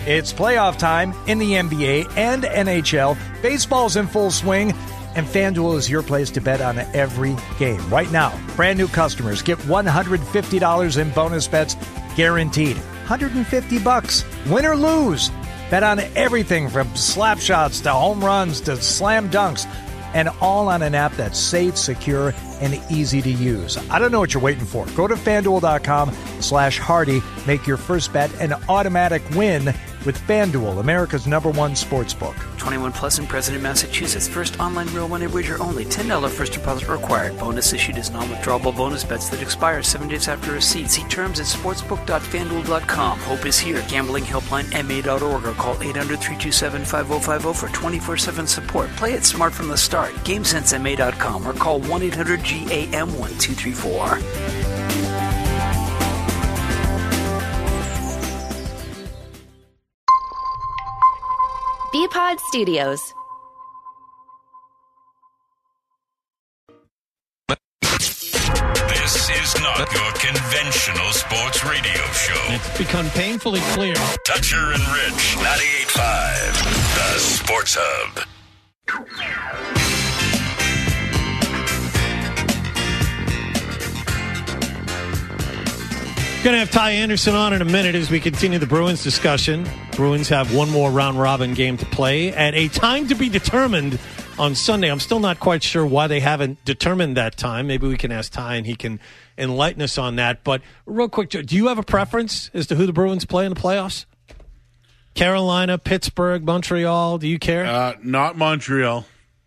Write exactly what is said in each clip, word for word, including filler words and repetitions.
It's playoff time in the N B A and N H L. Baseball's in full swing, and FanDuel is your place to bet on every game. Right now, brand new customers get one hundred fifty dollars in bonus bets guaranteed. one hundred fifty bucks, win or lose. Bet on everything from slap shots to home runs to slam dunks, and all on an app that's safe, secure, and easy to use. I don't know what you're waiting for. Go to FanDuel.com slash Hardy. Make your first bet an automatic win with FanDuel, America's number one sportsbook. twenty-one plus and present in Massachusetts. First online real money wager only. ten dollars first deposit required. Bonus issued as non-withdrawable bonus bets that expire seven days after receipt. See terms at sportsbook dot fan duel dot com. Hope is here. Gambling helpline M A dot org or call eight hundred, three two seven, five oh five oh for twenty-four seven support. Play it smart from the start. game sense M A dot com or call one eight hundred G A M one two three four. B-Pod Studios. This is not your conventional sports radio show. It's become painfully clear. Toucher and Rich, ninety-eight point five, the Sports Hub. Going to have Ty Anderson on in a minute as we continue the Bruins discussion. Bruins have one more round-robin game to play at a time to be determined on Sunday. I'm still not quite sure why they haven't determined that time. Maybe we can ask Ty and he can enlighten us on that. But real quick, do you have a preference as to who the Bruins play in the playoffs? Carolina, Pittsburgh, Montreal, do you care? Uh, not Montreal.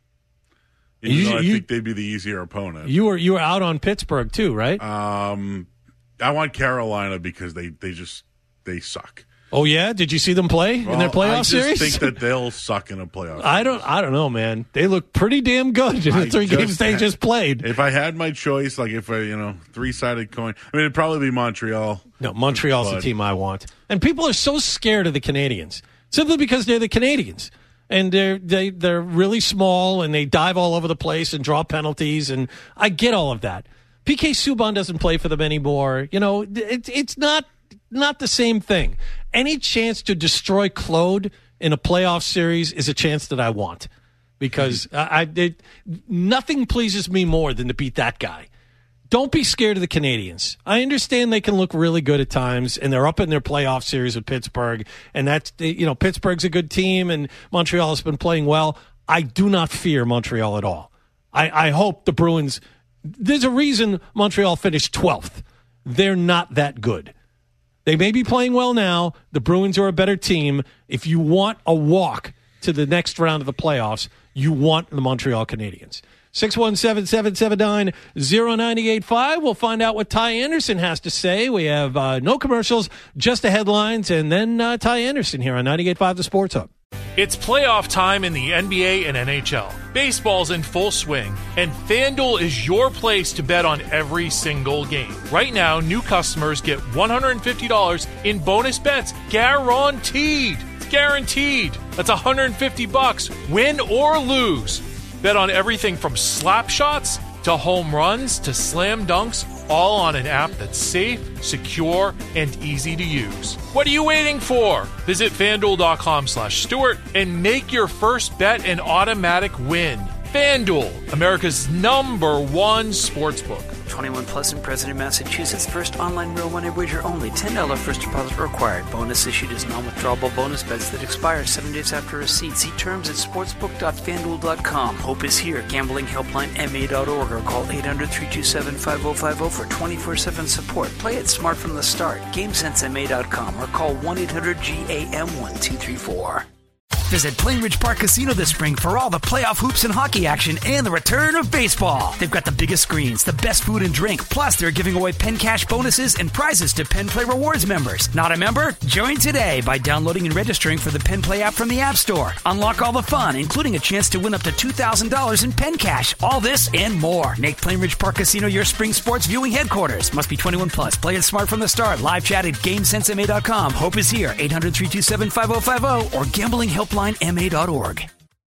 Even You- though I you- think they'd be the easier opponent. You were you were out on Pittsburgh too, right? Um, I want Carolina because they, they just they suck. Oh yeah, did you see them play in their Well, playoff I just series? think that they'll suck in a playoff. I don't. I don't know, man. They look pretty damn good in the I three just games they had- just played. If I had my choice, like if I, you know, three-sided coin, I mean, it'd probably be Montreal. No, Montreal's the But- team I want. And people are so scared of the Canadians simply because they're the Canadians. And they're they, they're really small and they dive all over the place and draw penalties. And I get all of that. P K Subban doesn't play for them anymore. You know, it, it's not not the same thing. Any chance to destroy Claude in a playoff series is a chance that I want. Because I, I it, nothing pleases me more than to beat that guy. Don't be scared of the Canadians. I understand they can look really good at times, and they're up in their playoff series with Pittsburgh, and that's, you know, Pittsburgh's a good team, and Montreal has been playing well. I do not fear Montreal at all. I, I hope the Bruins, there's a reason Montreal finished twelfth. They're not that good. They may be playing well now. The Bruins are a better team. If you want a walk to the next round of the playoffs, you want the Montreal Canadiens. six one seven, seven seven nine, zero nine eight five. We'll find out what Ty Anderson has to say. We have uh, no commercials, just the headlines, and then uh, Ty Anderson here on ninety-eight point five The Sports Hub. It's playoff time in the N B A and N H L. Baseball's in full swing, and FanDuel is your place to bet on every single game. Right now, new customers get one hundred fifty dollars in bonus bets guaranteed. It's guaranteed. That's one hundred fifty bucks, win or lose. Bet on everything from slap shots to home runs to slam dunks, all on an app that's safe, secure, and easy to use. What are you waiting for? Visit FanDuel.com slash Stewart and make your first bet an automatic win. FanDuel, America's number one sportsbook. twenty-one plus and present in Massachusetts. First online real money wager only. ten dollars first deposit required. Bonus issued as non-withdrawable bonus bets that expire seven days after receipt. See terms at sportsbook dot fan duel dot com. Hope is here. Gambling helpline M A dot org or call eight hundred, three two seven, five oh five oh for twenty-four seven support. Play it smart from the start. game sense M A dot com or call one eight hundred G A M one two three four. Visit Plainridge Park Casino this spring for all the playoff hoops and hockey action and the return of baseball. They've got the biggest screens, the best food and drink, plus they're giving away Penn Cash bonuses and prizes to Penn Play Rewards members. Not a member? Join today by downloading and registering for the Penn Play app from the App Store. Unlock all the fun, including a chance to win up to two thousand dollars in Penn Cash. All this and more. Make Plainridge Park Casino your spring sports viewing headquarters. Must be twenty-one plus. Play it smart from the start. Live chat at game sense M A dot com. Hope is here. eight hundred, three two seven, five oh five oh or gambling helpline M A dot org.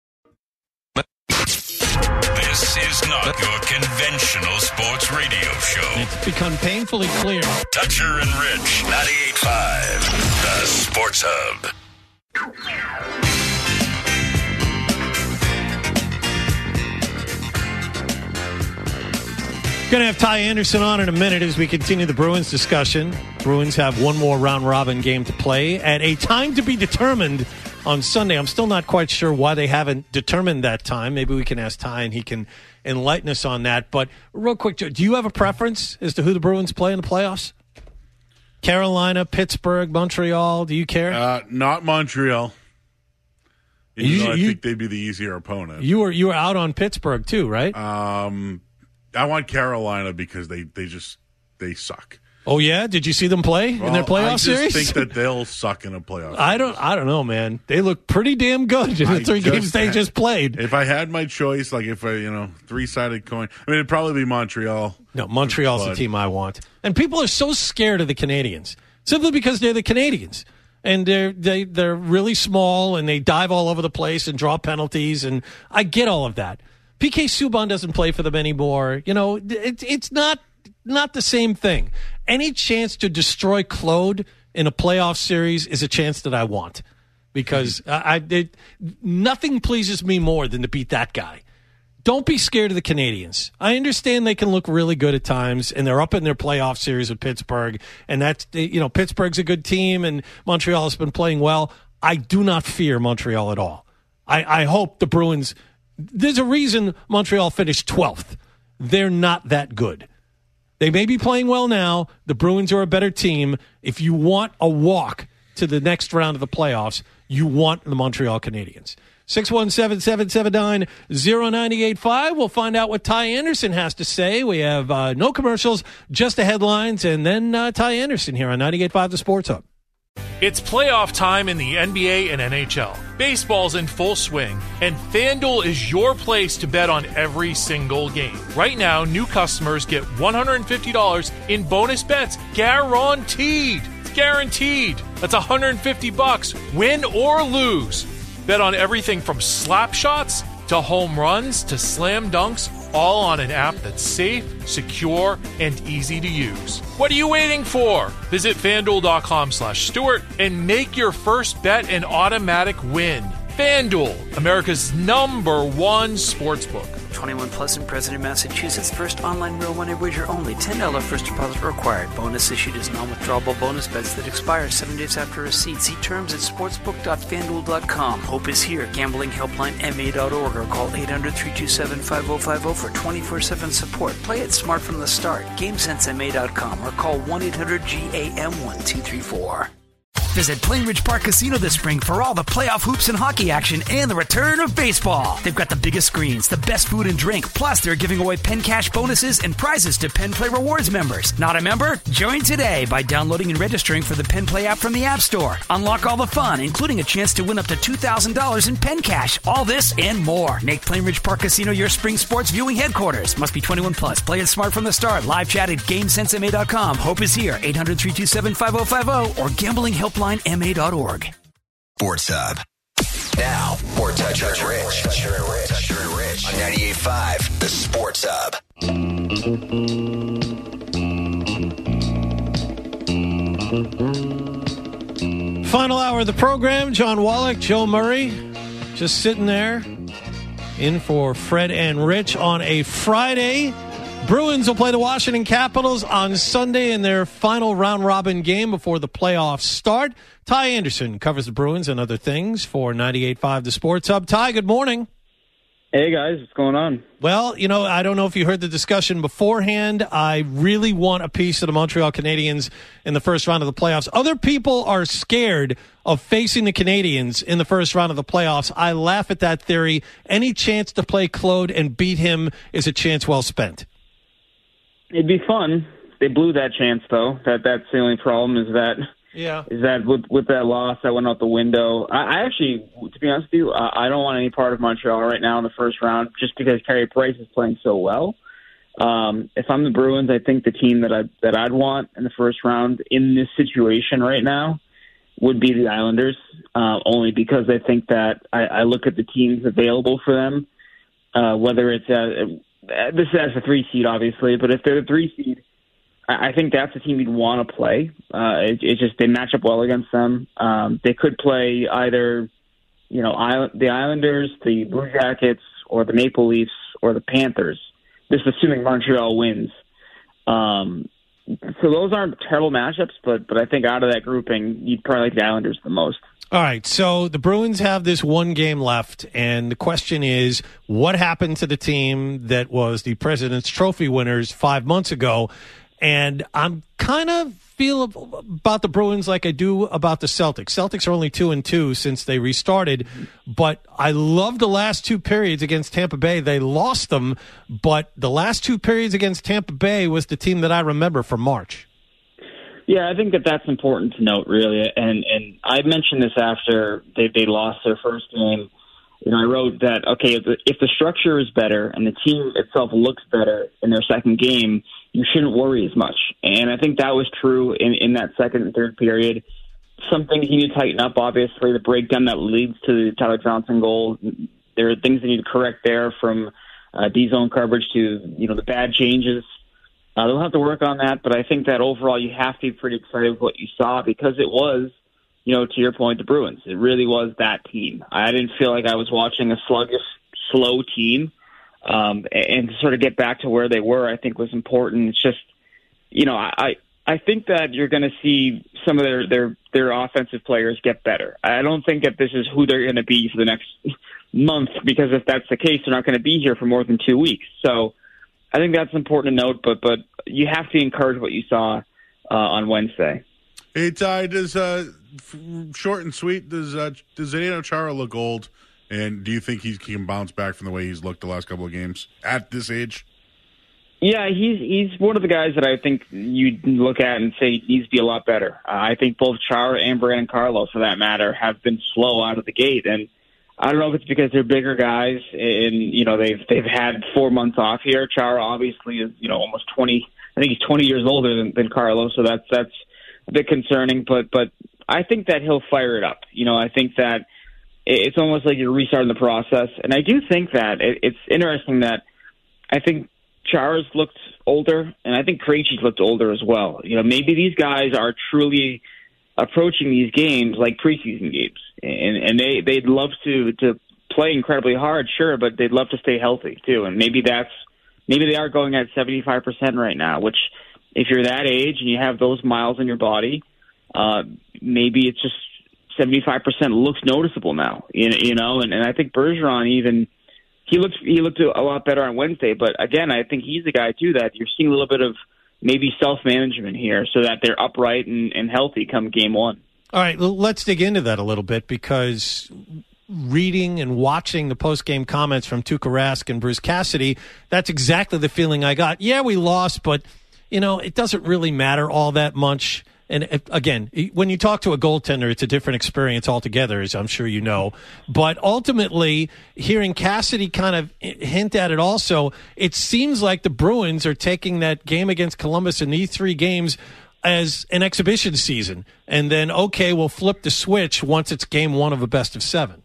This is not your conventional sports radio show. It's become painfully clear. Toucher and Rich, ninety-eight point five, the Sports Hub. Going to have Ty Anderson on in a minute as we continue the Bruins discussion. Bruins have one more round-robin game to play at a time to be determined on Sunday. I'm still not quite sure why they haven't determined that time. Maybe we can ask Ty and he can enlighten us on that. But real quick, do you have a preference as to who the Bruins play in the playoffs? Carolina, Pittsburgh, Montreal, do you care? Uh, not Montreal. Even You- though I you- think they'd be the easier opponent. You were you were out on Pittsburgh too, right? Um, I want Carolina because they, they just they suck. Oh yeah, did you see them play in their Well, playoff I just series? think that they'll suck in a playoff. I don't. I don't know, man. They look pretty damn good in the I three just games they had- just played. If I had my choice, like if I, you know, three-sided coin, I mean, it'd probably be Montreal. No, Montreal's the But- team I want. And people are so scared of the Canadians simply because they're the Canadians, and they're they they're really small and they dive all over the place and draw penalties. And I get all of that. P K Subban doesn't play for them anymore. You know, it, it's not not the same thing. Any chance to destroy Claude in a playoff series is a chance that I want, because I, I it, nothing pleases me more than to beat that guy. Don't be scared of the Canadians. I understand they can look really good at times, and they're up in their playoff series with Pittsburgh, and that's, you know, Pittsburgh's a good team, and Montreal has been playing well. I do not fear Montreal at all. I, I hope the Bruins. There's a reason Montreal finished twelfth. They're not that good. They may be playing well now. The Bruins are a better team. If you want a walk to the next round of the playoffs, you want the Montreal Canadiens. six one seven, seven seven nine, zero nine eight five. We'll find out what Ty Anderson has to say. We have uh, no commercials, just the headlines, and then uh, Ty Anderson here on ninety-eight point five The Sports Hub. It's playoff time in the N B A and N H L. Baseball's in full swing, and FanDuel is your place to bet on every single game. Right now, new customers get one hundred fifty dollars in bonus bets guaranteed. It's guaranteed. That's one hundred fifty bucks, win or lose. Bet on everything from slap shots to home runs to slam dunks, all on an app that's safe, secure, and easy to use. What are you waiting for? Visit FanDuel.com slash Stewart and make your first bet an automatic win. FanDuel, America's number one sportsbook. twenty-one plus and present in Massachusetts. First online real money wager only. ten dollars first deposit required. Bonus issued as non-withdrawable bonus bets that expire seven days after receipt. See terms at sportsbook dot fanduel dot com. Hope is here. Gambling helpline M A dot org or call eight hundred, three two seven, five oh five oh for twenty-four seven support. Play it smart from the start. game sense M A dot com or call one eight hundred G A M one two three four. Visit Plainridge Park Casino this spring for all the playoff hoops and hockey action and the return of baseball. They've got the biggest screens, the best food and drink, plus they're giving away Penn Cash bonuses and prizes to Penn Play Rewards members. Not a member? Join today by downloading and registering for the Penn Play app from the App Store. Unlock all the fun, including a chance to win up to two thousand dollars in Penn Cash. All this and more. Make Plainridge Park Casino your spring sports viewing headquarters. Must be twenty-one plus. Play it smart from the start. Live chat at game sense M A dot com. Hope is here. eight hundred, three two seven, five oh five oh or gambling helpline M A dot org. Sports Hub. Now, more Toucher and Rich. Toucher and Rich. Toucher and Rich. On ninety-eight point five, The Sports Hub. Final hour of the program. John Wallach, Joe Murray, just sitting there in for Fred and Rich on a Friday. Bruins will play the Washington Capitals on Sunday in their final round-robin game before the playoffs start. Ty Anderson covers the Bruins and other things for ninety-eight point five The Sports Hub. Ty, good morning. Hey, guys. What's going on? Well, you know, I don't know if you heard the discussion beforehand. I really want a piece of the Montreal Canadiens in the first round of the playoffs. Other people are scared of facing the Canadiens in the first round of the playoffs. I laugh at that theory. Any chance to play Claude and beat him is a chance well spent. It'd be fun. They blew that chance, though. That that's the only problem is that yeah is that with with that loss that went out the window. I, I actually, to be honest with you, I, I don't want any part of Montreal right now in the first round, just because Carey Price is playing so well. Um, if I'm the Bruins, I think the team that I that I'd want in the first round in this situation right now would be the Islanders, uh, only because I think that I, I look at the teams available for them, uh, whether it's a, this is as a three seed, obviously, but if they're the three seed, I, I think that's the team you'd want to play. Uh, it, it just they match up well against them. Um, they could play either, you know, Island, the Islanders, the Blue Jackets, or the Maple Leafs, or the Panthers. This is assuming Montreal wins. Um, so those aren't terrible matchups, but but I think out of that grouping, you'd probably like the Islanders the most. All right, so the Bruins have this one game left, and the question is, what happened to the team that was the President's Trophy winners five months ago? And I'm kind of feel about the Bruins like I do about the Celtics. Celtics are only two and two since they restarted, but I love the last two periods against Tampa Bay. They lost them, but the last two periods against Tampa Bay was the team that I remember from March. Yeah, I think that that's important to note, really. And and I mentioned this after they they lost their first game. You know, I wrote that, okay, if the, if the structure is better and the team itself looks better in their second game, you shouldn't worry as much. And I think that was true in, in that second and third period. Some things you need to tighten up, obviously. The breakdown that leads to the Tyler Johnson goal, there are things that need to correct there, from uh, D-zone coverage to, you know, the bad changes. Uh, they'll have to work on that, but I think that overall you have to be pretty excited with what you saw, because it was, you know, to your point, the Bruins. It really was that team. I didn't feel like I was watching a sluggish, slow team. Um, and to sort of get back to where they were, I think was important. It's just, you know, I I think that you're going to see some of their, their, their offensive players get better. I don't think that this is who they're going to be for the next month, because if that's the case, they're not going to be here for more than two weeks. So I think that's important to note, but but you have to encourage what you saw uh, on Wednesday. Hey, Ty, does uh, f- short and sweet, does uh, does Zdeno Chara look old? And do you think he can bounce back from the way he's looked the last couple of games at this age? Yeah, he's he's one of the guys that I think you look at and say needs to be a lot better. Uh, I think both Chara and Brandon Carlo, for that matter, have been slow out of the gate, and I don't know if it's because they're bigger guys and, you know, they've they've had four months off here. Chara obviously is, you know, almost twenty. I think he's twenty years older than, than Carlo, so that's that's a bit concerning. But but I think that he'll fire it up. You know, I think that it's almost like you're restarting the process. And I do think that it, it's interesting that I think Chara's looked older, and I think Krejci's looked older as well. You know, maybe these guys are truly approaching these games like preseason games, and and they they'd love to to play incredibly hard, sure, but they'd love to stay healthy too. And maybe that's maybe they are going at seventy-five percent right now, which if you're that age and you have those miles in your body, uh, maybe it's just seventy-five percent looks noticeable now. You, you know, and, and I think Bergeron even he looked he looked a lot better on Wednesday, but again, I think he's the guy too that you're seeing a little bit of maybe self-management here so that they're upright and, and healthy come game one. All right, let's dig into that a little bit, because reading and watching the post-game comments from Tuukka Rask and Bruce Cassidy, that's exactly the feeling I got. Yeah, we lost, but, you know, it doesn't really matter all that much. And if, again, when you talk to a goaltender, it's a different experience altogether, as I'm sure you know. But ultimately, hearing Cassidy kind of hint at it also, it seems like the Bruins are taking that game against Columbus and these three games as an exhibition season. And then, okay, we'll flip the switch once it's game one of a best of seven.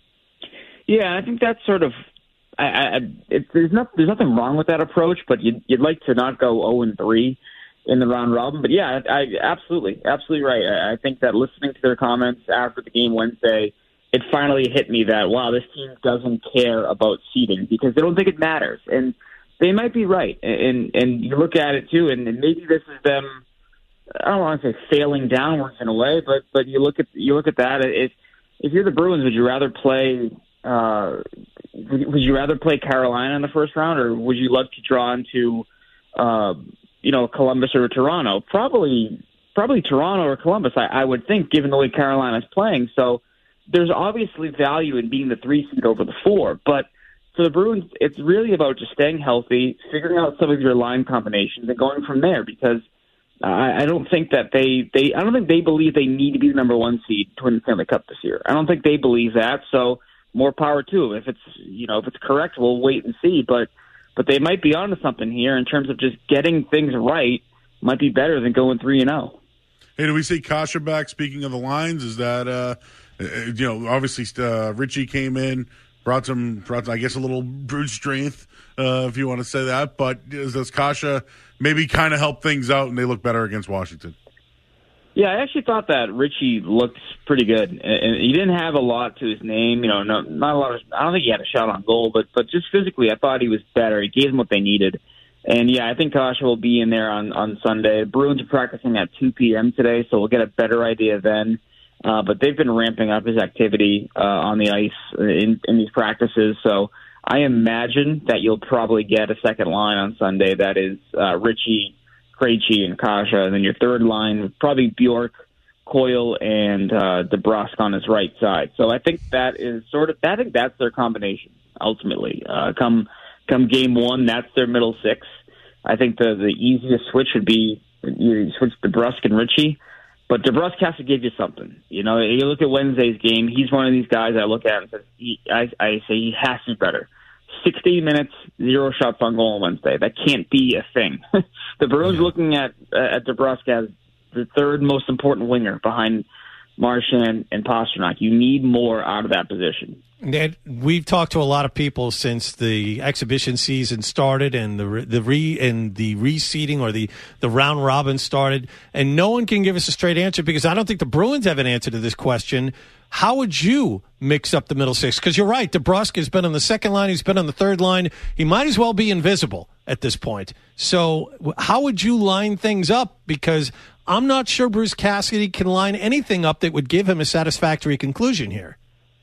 Yeah, I think that's sort of I, I, it, there's, not, there's nothing wrong with that approach, but you'd, you'd like to not go oh and three. In the round robin. But yeah, I, I absolutely, absolutely right. I, I think that listening to their comments after the game Wednesday, it finally hit me that, wow, this team doesn't care about seeding because they don't think it matters. And they might be right. And and you look at it too, and, and maybe this is them, I don't want to say failing downwards in a way, but but you look at you look at that, if if you're the Bruins, would you rather play uh would, would you rather play Carolina in the first round, or would you love to draw into uh you know, Columbus or Toronto? Probably, probably Toronto or Columbus, I, I would think, given the way Carolina's playing. So there's obviously value in being the three seed over the four. But for the Bruins, it's really about just staying healthy, figuring out some of your line combinations, and going from there. Because I, I don't think that they, they, I don't think they believe they need to be the number one seed to win the Stanley Cup this year. I don't think they believe that. So more power to them. If it's, you know, if it's correct, we'll wait and see. But But they might be onto something here in terms of just getting things right. Might be better than going three and zero. Hey, do we see Kasha back? Speaking of the lines, is that uh, you know obviously uh, Richie came in, brought some, brought, I guess, a little brute strength, uh, if you want to say that. But does Kasha maybe kind of help things out and they look better against Washington? Yeah, I actually thought that Richie looked pretty good, and he didn't have a lot to his name. You know, no, not a lot of. I don't think he had a shot on goal, but but just physically, I thought he was better. He gave them what they needed, and yeah, I think Kasha will be in there on on Sunday. Bruins are practicing at two p.m. today, so we'll get a better idea then. Uh, but they've been ramping up his activity uh, on the ice in, in these practices, so I imagine that you'll probably get a second line on Sunday. That is uh, Richie, Krejci, and Kasha, and then your third line would probably Bjork, Coyle, and uh, DeBrusk on his right side. So I think that is sort of. I think that's their combination ultimately. Uh, come come game one, that's their middle six. I think the the easiest switch would be you switch DeBrusk and Richie, but DeBrusk has to give you something. You know, you look at Wednesday's game. He's one of these guys I look at and say, he, I, I say he has to be better. sixty minutes, zero shots on goal on Wednesday. That can't be a thing. The Bruins looking at uh, at DeBrusk as the third most important winger behind Marchand and Pasternak. You need more out of that position. Ned, we've talked to a lot of people since the exhibition season started and the the re and the reseeding or the, the round robin started, and no one can give us a straight answer because I don't think the Bruins have an answer to this question. How would you mix up the middle six? Because you're right, DeBrusk has been on the second line, he's been on the third line. He might as well be invisible at this point. So how would you line things up? Because I'm not sure Bruce Cassidy can line anything up that would give him a satisfactory conclusion here.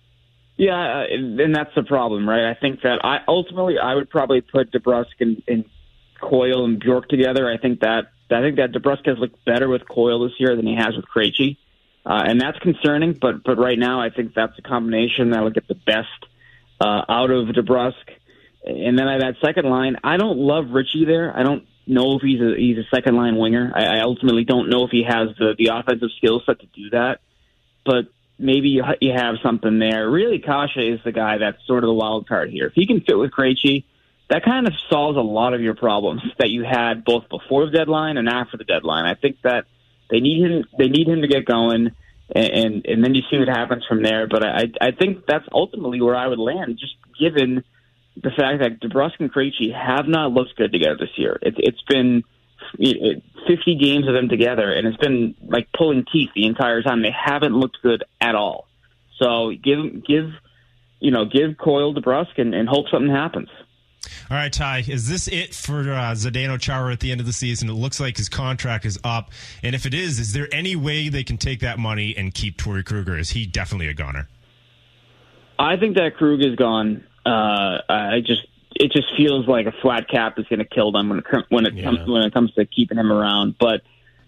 Yeah, and that's the problem, right? I think that I ultimately I would probably put DeBrusk and, and Coyle and Bjork together. I think that I think that DeBrusk has looked better with Coyle this year than he has with Krejci, uh, and that's concerning. But but right now, I think that's a combination that will get the best uh, out of DeBrusk. And then I that second line, I don't love Richie there. I don't know if he's a he's a second line winger. I, I ultimately don't know if he has the the offensive skill set to do that, but maybe you, you have something there. Really, Kasha is the guy that's sort of the wild card here. If he can fit with Krejci, that kind of solves a lot of your problems that you had both before the deadline and after the deadline. I think that they need him. They need him to get going, and and, and then you see what happens from there. But I I think that's ultimately where I would land, just given the fact that DeBrusk and Krejci have not looked good together this year. It, it's been fifty games of them together, and it's been like pulling teeth the entire time. They haven't looked good at all. So give give you know give Coyle DeBrusk and, and hope something happens. All right, Ty, is this it for uh, Zdeno Chara at the end of the season? It looks like his contract is up, and if it is, is there any way they can take that money and keep Torrey Kruger? Is he definitely a goner? I think that Krug is gone. Uh, I just it just feels like a flat cap is going to kill them when it when it yeah. comes when it comes to keeping him around. But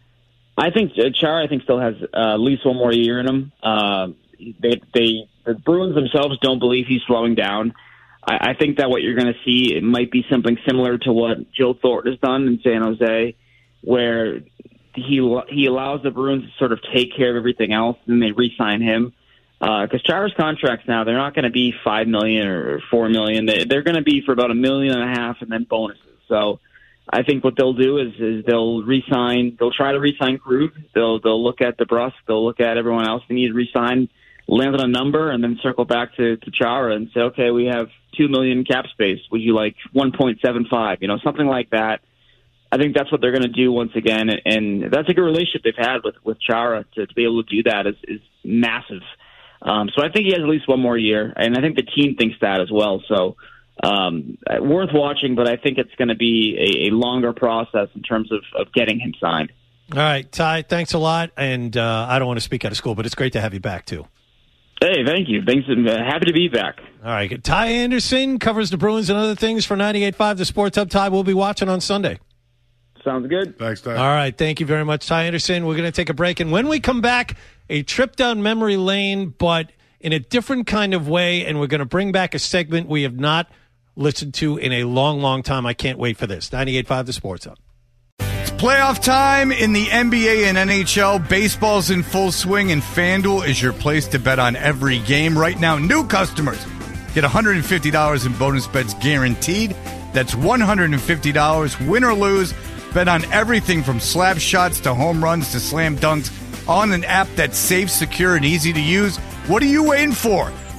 I think uh, Chara I think still has uh, at least one more year in him. Uh, they they the Bruins themselves don't believe he's slowing down. I, I think that what you're going to see it might be something similar to what Joe Thornton has done in San Jose, where he he allows the Bruins to sort of take care of everything else, and they re-sign him. Because uh, Chara's contracts now, they're not going to be five million dollars or four million dollars. They, they're going to be for about a million and a half and then bonuses. So I think what they'll do is, is they'll re-sign, they'll try to re-sign Krug. They'll, they'll look at DeBrusk. They'll look at everyone else they need to re-sign, land on a number, and then circle back to, to Chara and say, okay, we have two million dollars cap space. Would you like one point seven five? You know, something like that. I think that's what they're going to do once again. And, and that's a good relationship they've had with, with Chara to, to be able to do that is, is massive. Um, so I think he has at least one more year, and I think the team thinks that as well. So um, worth watching, but I think it's going to be a, a longer process in terms of, of getting him signed. All right, Ty, thanks a lot, and uh, I don't want to speak out of school, but it's great to have you back, too. Hey, thank you. Thanks. I'm happy to be back. All right, Ty Anderson covers the Bruins and other things for ninety-eight point five The Sports Hub. Ty, we'll be watching on Sunday. Sounds good. Thanks, Ty. All right, thank you very much, Ty Anderson. We're going to take a break, and when we come back, a trip down memory lane, but in a different kind of way, and we're going to bring back a segment we have not listened to in a long, long time. I can't wait for this. ninety-eight point five The Sports Hub. It's playoff time in the N B A and N H L. Baseball's in full swing, and FanDuel is your place to bet on every game. Right now, new customers get one hundred fifty dollars in bonus bets guaranteed. That's one hundred fifty dollars, win or lose. Bet on everything from slap shots to home runs to slam dunks on an app that's safe, secure, and easy to use. What are you waiting for?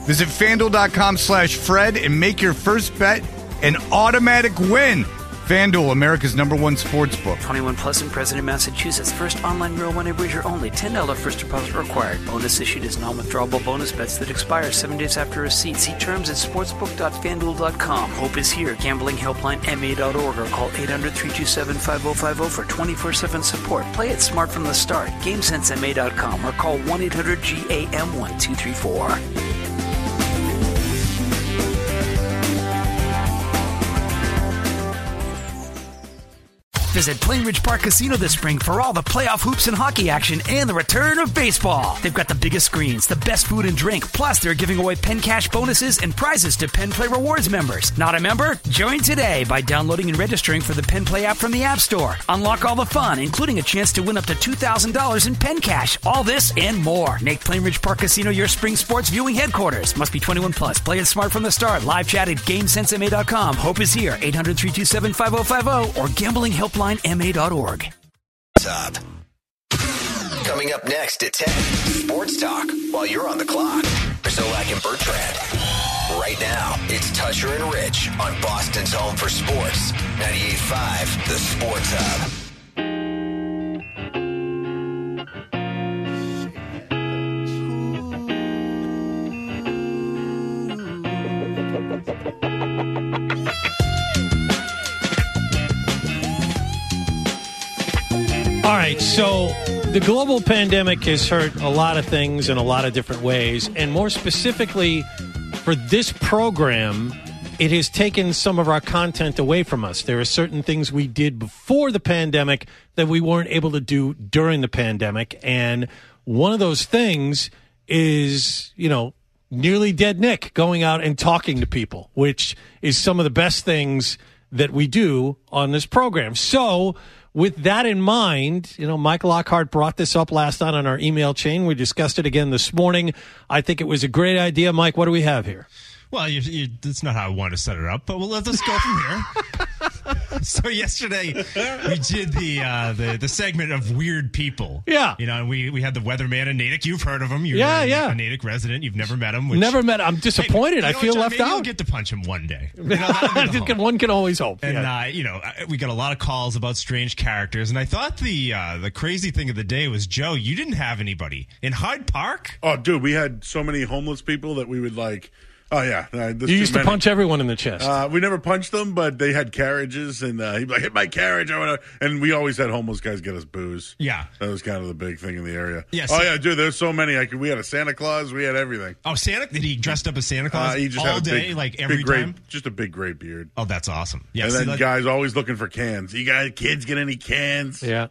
Visit FanDuel.com slash Fred and make your first bet an automatic win. FanDuel, America's number one sports book. twenty-one plus and present in Massachusetts. First online real money wager only. ten dollars first deposit required. Bonus issued as non-withdrawable bonus bets that expire seven days after receipt. See terms at sportsbook dot fan duel dot com. Hope is here. Gambling helpline M A dot org or call eight hundred, three two seven, five oh five oh for twenty-four seven support. Play it smart from the start. game sense M A dot com or call one eight hundred G A M one two three four. Visit Plainridge Park Casino this spring for all the playoff hoops and hockey action and the return of baseball. They've got the biggest screens, the best food and drink, plus they're giving away Penn Cash bonuses and prizes to Penn Play Rewards members. Not a member? Join today by downloading and registering for the Penn Play app from the App Store. Unlock all the fun, including a chance to win up to two thousand dollars in Penn Cash. All this and more. Make Plainridge Park Casino your spring sports viewing headquarters. Must be twenty-one plus. Play it smart from the start. Live chat at game sense M A dot com. Hope is here. eight hundred, three two seven, five oh five oh or gambling helpline M A dot org. Up. Coming up next at ten, Sports Talk while you're on the clock. Zolak and Bertrand. Right now, it's Toucher and Rich on Boston's home for sports. ninety-eight point five, The Sports Hub. All right, so the global pandemic has hurt a lot of things in a lot of different ways, and more specifically for this program, it has taken some of our content away from us. There are certain things we did before the pandemic that we weren't able to do during the pandemic, and one of those things is, you know, Nearly Dead Nick going out and talking to people, which is some of the best things that we do on this program. So with that in mind, you know, Mike Lockhart brought this up last night on our email chain. We discussed it again this morning. I think it was a great idea. Mike, what do we have here? Well, you, you, that's not how I want to set it up, but well, let's go from here. So yesterday we did the, uh, the the segment of weird people. Yeah, you know, and we we had the weatherman in Natick. You've heard of him. You're yeah, a, yeah. a Natick resident. You've never met him. Which, never met. I'm disappointed. Hey, I feel what, left maybe out. You'll get to punch him one day. You know, one can always hope. And yeah. uh, you know, we got a lot of calls about strange characters, and I thought the uh, the crazy thing of the day was, Joe, you didn't have anybody in Hyde Park. Oh, dude, we had so many homeless people that we would like. Oh, yeah. Uh, you used to many. punch everyone in the chest. Uh, we never punched them, but they had carriages, and uh, he'd be like, hit my carriage. I wanna... And we always had homeless guys get us booze. Yeah. That was kind of the big thing in the area. Yes. Oh, yeah, dude, there's so many. I could, we had a Santa Claus. We had everything. Oh, Santa? Did he dressed up as Santa Claus uh, he just all had a day, big, like every big gray, time? Just a big gray beard. Oh, that's awesome. Yeah, and see, then that... guys always looking for cans. You guys, kids, get any cans? Yeah.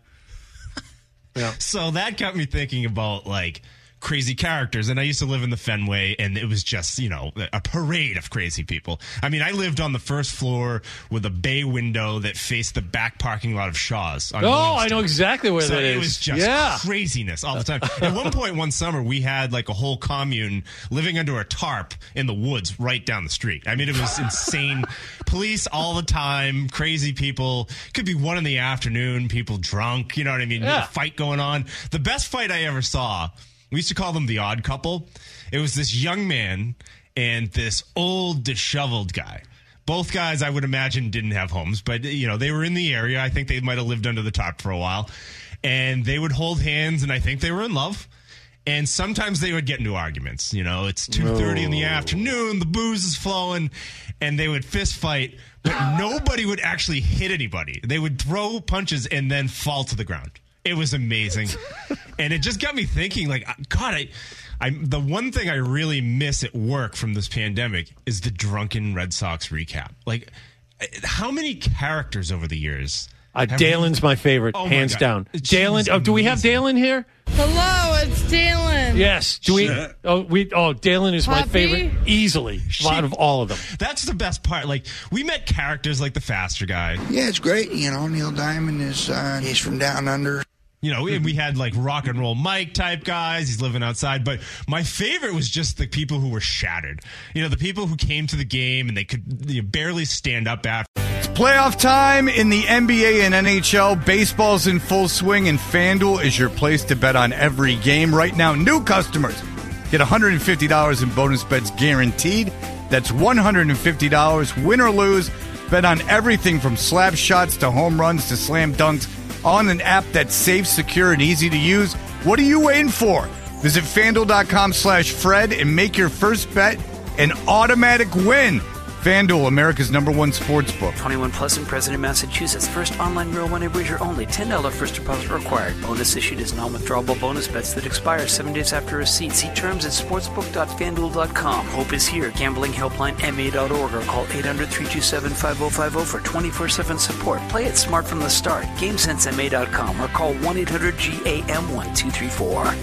Yeah. So that got me thinking about, like, crazy characters. And I used to live in the Fenway, and it was just, you know, a parade of crazy people. I mean, I lived on the first floor with a bay window that faced the back parking lot of Shaw's. On oh, Williamston. I know exactly where so that is. It was just yeah. craziness all the time. At one point, one summer, we had like a whole commune living under a tarp in the woods right down the street. I mean, it was insane. Police all the time, crazy people. Could be one in the afternoon, people drunk, you know what I mean? Yeah. A fight going on. The best fight I ever saw, we used to call them the odd couple. It was this young man and this old disheveled guy. Both guys, I would imagine, didn't have homes, but, you know, they were in the area. I think they might have lived under the tarp for a while. And they would hold hands, and I think they were in love. And sometimes they would get into arguments. You know, it's two thirty in the afternoon, the booze is flowing, and they would fist fight, but nobody would actually hit anybody. They would throw punches and then fall to the ground. It was amazing. And it just got me thinking, like, God, I, I, the one thing I really miss at work from this pandemic is the drunken Red Sox recap. Like, how many characters over the years? Uh, Dalen's we, my favorite, oh hands my down. Dalen, oh, do we have Dalen here? Hello, it's Dalen. Yes. Do we? Oh, we. Oh, Dalen is Puppy? my favorite, easily, she, out of all of them. That's the best part. Like, we met characters like the Faster guy. Yeah, it's great. You know, Neil Diamond is uh, he's from down under. You know, we, we had like rock and roll Mike type guys. He's living outside. But my favorite was just the people who were shattered. You know, the people who came to the game and they could you know, barely stand up after. It's playoff time in the N B A and N H L. Baseball's in full swing, and FanDuel is your place to bet on every game. Right now, new customers Get one hundred fifty dollars in bonus bets guaranteed. That's one hundred fifty dollars, win or lose. Bet on everything from slap shots to home runs to slam dunks on an app that's safe, secure, and easy to use. What are you waiting for? Visit FanDuel.com slash Fred and make your first bet an automatic win. FanDuel, America's number one sports book. twenty-one plus in President, Massachusetts. First online real money wager only. ten dollars first deposit required. Bonus issued as non-withdrawable bonus bets that expire seven days after receipt. See terms at sportsbook dot fan duel dot com. Hope is here. Gambling helpline M A dot org or call eight hundred, three two seven, five oh five oh for twenty-four seven support. Play it smart from the start. game sense M A dot com or call one eight hundred G A M one two three four.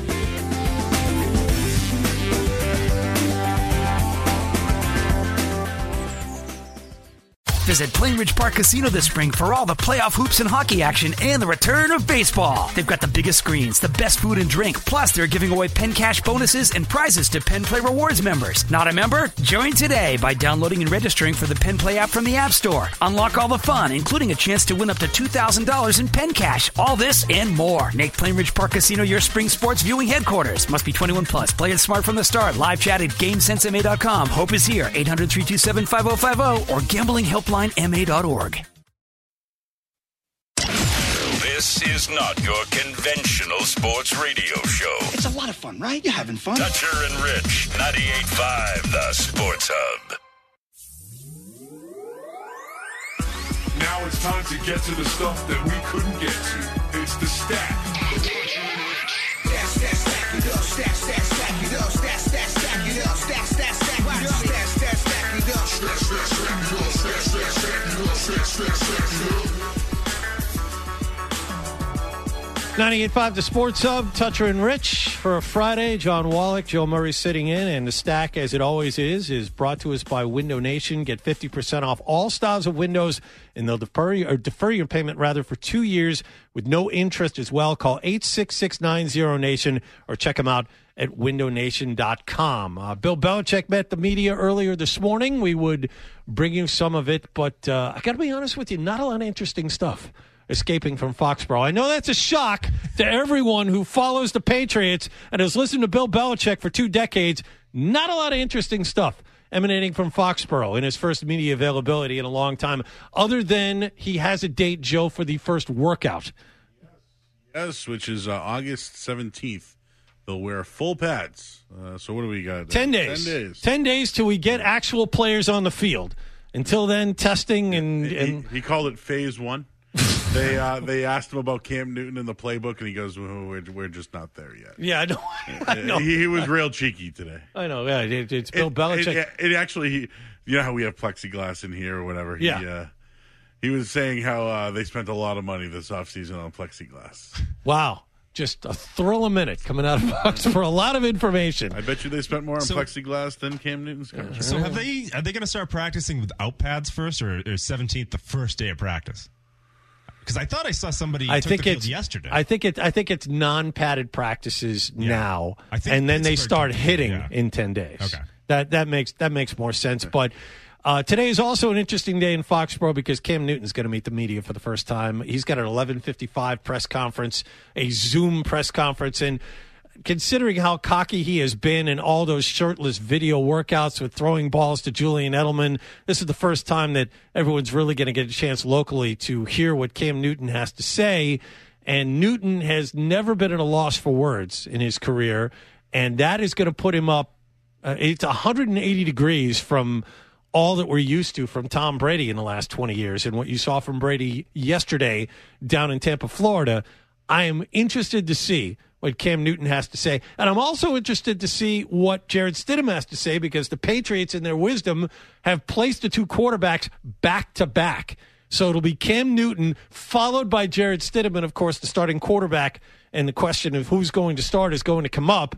Visit Plainridge Park Casino this spring for all the playoff hoops and hockey action and the return of baseball. They've got the biggest screens, the best food and drink, plus they're giving away Penn Cash bonuses and prizes to Penn Play Rewards members. Not a member? Join today by downloading and registering for the Penn Play app from the App Store. Unlock all the fun, including a chance to win up to two thousand dollars in Penn Cash. All this and more. Make Plainridge Park Casino your spring sports viewing headquarters. Must be twenty-one plus. Play it smart from the start. Live chat at game sense M A dot com. Hope is here. eight hundred, three two seven, five oh five oh or gambling helpline M A dot org. This is not your conventional sports radio show. It's a lot of fun, right? You're having fun. Dutcher and Rich, ninety-eight point five, The Sports Hub. Now it's time to get to the stuff that we couldn't get to. It's the stack. Stack, stack, stack it up. Stack, stack, stack it up. Stack, stack, stack it up. Stack, stack, stack it up. Stack, stack, stack it up. Stack, stack, stack it up. Stack, stack, stack it up. Stack, stack, stack it up. ninety-eight point five, The Sports Hub, Toucher and Rich for a Friday. John Wallach, Joe Murray sitting in, and the stack, as it always is, is brought to us by Window Nation. Get fifty percent off all styles of windows, and they'll defer, or defer your payment rather for two years with no interest as well. Call eight six six nine zero nation or check them out at window nation dot com. Uh, Bill Belichick met the media earlier this morning. We would bring you some of it, but uh, I got to be honest with you, not a lot of interesting stuff escaping from Foxborough. I know that's a shock to everyone who follows the Patriots and has listened to Bill Belichick for two decades. Not a lot of interesting stuff emanating from Foxborough in his first media availability in a long time, other than he has a date, Joe, for the first workout. Yes, which is uh, August seventeenth. They'll wear full pads. Uh, so what do we got? Ten days. Ten days. Ten days till we get actual players on the field. Until then, testing and... He, and he called it phase one. they uh, they asked him about Cam Newton in the playbook, and he goes, well, we're, we're just not there yet. Yeah, I know. I know. He, he was real cheeky today. I know. Yeah, it, it's Bill it, Belichick. It, it actually, he, you know how we have plexiglass in here or whatever? He, Yeah. Uh, he was saying how uh, they spent a lot of money this offseason on plexiglass. Wow. Just a thrill a minute coming out of Fox for a lot of information. I bet you they spent more on So- plexiglass than Cam Newton's contract. So have they? Are they going to start practicing without pads first, or is seventeenth the first day of practice? Because I thought I saw somebody I took think the field it's yesterday. I think it. I think it's non-padded practices now, I think and then they Pittsburgh start took the hitting field, yeah. in ten days. Okay. That that makes that makes more sense. But uh, today is also an interesting day in Foxborough because Cam Newton's going to meet the media for the first time. He's got an eleven fifty-five press conference, a Zoom press conference, and considering how cocky he has been in all those shirtless video workouts with throwing balls to Julian Edelman, this is the first time that everyone's really going to get a chance locally to hear what Cam Newton has to say. And Newton has never been at a loss for words in his career, and that is going to put him up. Uh, it's one hundred eighty degrees from all that we're used to from Tom Brady in the last twenty years. And what you saw from Brady yesterday down in Tampa, Florida, I am interested to see what Cam Newton has to say. And I'm also interested to see what Jared Stidham has to say because the Patriots, in their wisdom, have placed the two quarterbacks back-to-back. So it'll be Cam Newton followed by Jared Stidham, and, of course, the starting quarterback. And the question of who's going to start is going to come up.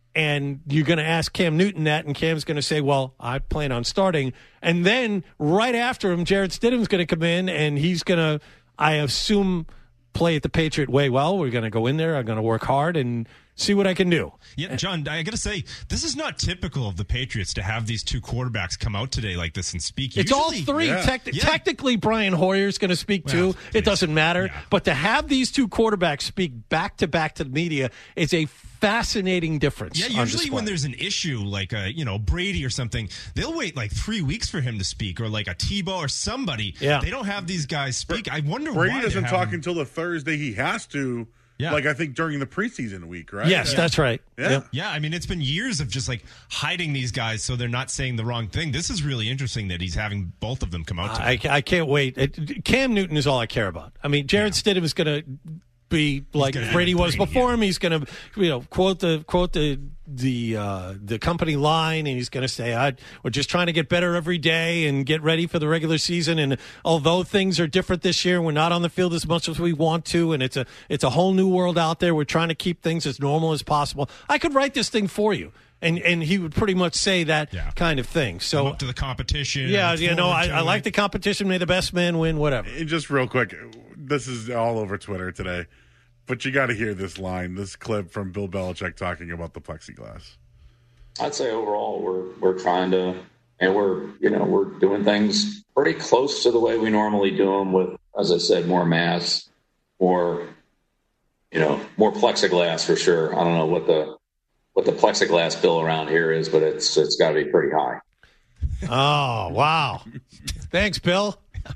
And you're going to ask Cam Newton that, and Cam's going to say, well, I plan on starting. And then right after him, Jared Stidham's going to come in, and he's going to, I assume, play it the Patriot way well. We're going to go in there. I'm going to work hard and see what I can do. Yeah, John, I got to say, this is not typical of the Patriots to have these two quarterbacks come out today like this and speak. It's Usually, all three. Yeah. Tec- Yeah. Technically, Brian Hoyer's going to speak too. Well, it doesn't matter. But to have these two quarterbacks speak back to back to the media is a fascinating difference. Yeah, on usually display. when there's an issue like a you know Brady or something, they'll wait like three weeks for him to speak, or like a Tebow or somebody. Yeah. They don't have these guys speak. I wonder Brady why doesn't they talk haven't- until the Thursday he has to. Yeah. Like I think during the preseason week, right? Yes, Yeah. that's right. Yeah. Yep. Yeah, I mean, it's been years of just like hiding these guys so they're not saying the wrong thing. This is really interesting that he's having both of them come out I, today. I can't wait. It, Cam Newton is all I care about. I mean, Jared Stidham is going to be like gonna Brady be was Brady, before yeah. him. He's going to, you know, quote the quote the the uh, the company line, and he's going to say, I, "We're just trying to get better every day and get ready for the regular season." And although things are different this year, we're not on the field as much as we want to, and it's a it's a whole new world out there. We're trying to keep things as normal as possible. I could write this thing for you. And and he would pretty much say that Yeah. kind of thing. So Come up to the competition. yeah, look you know, forward I, to I it. like the competition. May the best man win. Whatever. And just real quick, this is all over Twitter today, but you got to hear this line, this clip from Bill Belichick talking about the plexiglass. I'd say overall we're we're trying to, and we're you know we're doing things pretty close to the way we normally do them. With, as I said, more mass, more you know more plexiglass for sure. I don't know what the what the plexiglass bill around here is, but it's it's got to be pretty high. Oh, wow. Thanks, Bill.